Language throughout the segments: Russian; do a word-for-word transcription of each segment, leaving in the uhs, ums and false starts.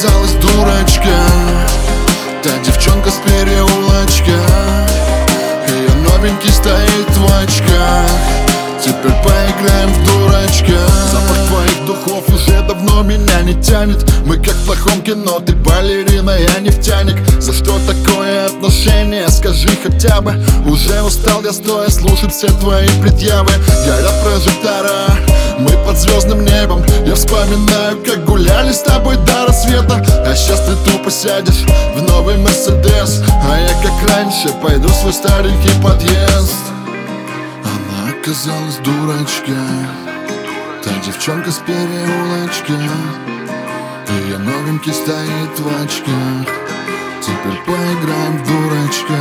оказалась дурочка, та девчонка с переулочка. Ее новенький стоит в очках. Теперь поиграем в дурачка. Запах твоих духов уже давно меня не тянет. Мы как в плохом кино, ты балерина, я нефтяник. За что такое отношение, скажи хотя бы. Уже устал я стоя слушать все твои предъявы. Горят прожектора, мы под звездным небом. Я вспоминаю, как гуляли с тобой до рассвета. А сейчас ты тупо сядешь в новый Мерседес, а я как раньше пойду в свой старенький подъезд. Она оказалась дурочка, та девчонка с переулочка. Ее новенький стоит в очках. Теперь поиграем в дурачка.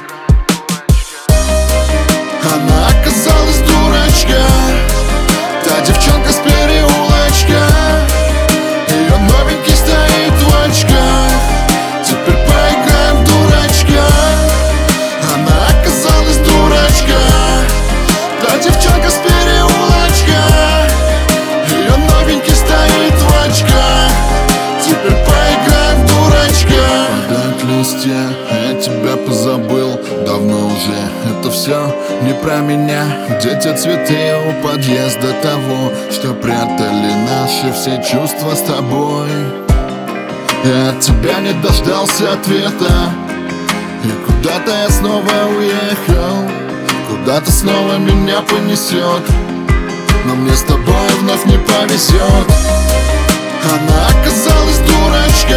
Она оказалась дурочка, та девчонка с переулочка. Ее новенький стоит в очках. Теперь поиграем в дурачка. Она оказалась дурочка, та девчонка с переулочка. Ее новенький стоит в очках. Теперь поиграем в дурачка. Падают листья, я тебя позабыл давно уже. Это все не про меня. Где те цветы у подъезда того, что прятали наши все чувства с тобой? Я от тебя не дождался ответа, и куда-то я снова уехал. Куда-то снова меня понесет, но мне с тобой вновь не повезет. Она оказалась дурочка,